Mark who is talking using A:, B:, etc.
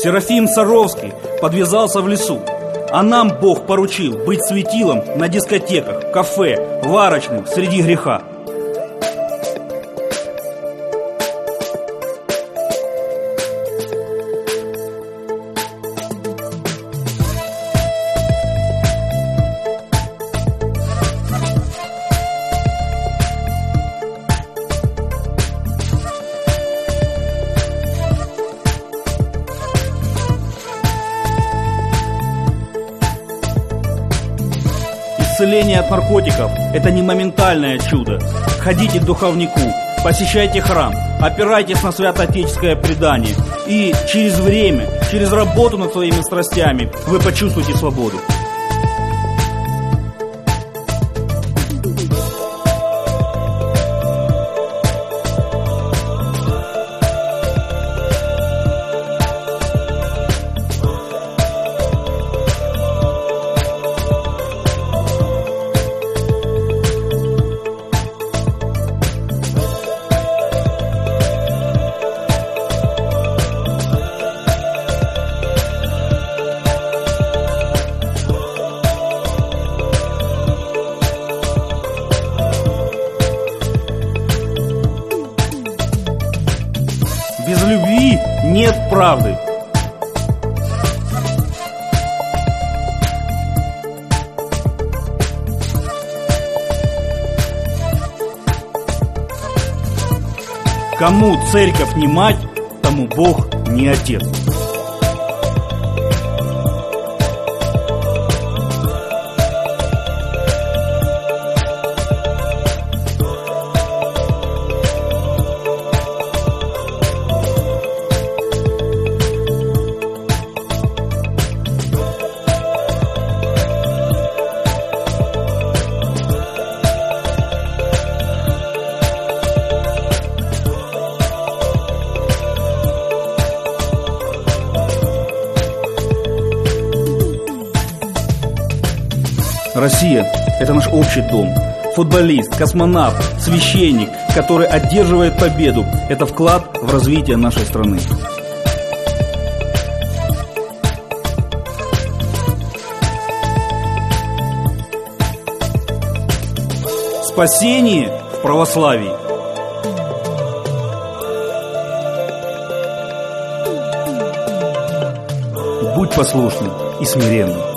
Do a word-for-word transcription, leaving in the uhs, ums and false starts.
A: Серафим Саровский подвязался в лесу, а нам Бог поручил быть светилом на дискотеках, кафе, варочным среди греха. Исцеление от наркотиков – это не моментальное чудо. Ходите к духовнику, посещайте храм, опирайтесь на святоотеческое предание. И через время, через работу над своими страстями вы почувствуете свободу. Без любви нет правды. Кому церковь не мать, тому Бог не отец. Россия – это наш общий дом. Футболист, космонавт, священник, который одерживает победу – это вклад в развитие нашей страны. Спасение в православии. Будь послушным и смиренным.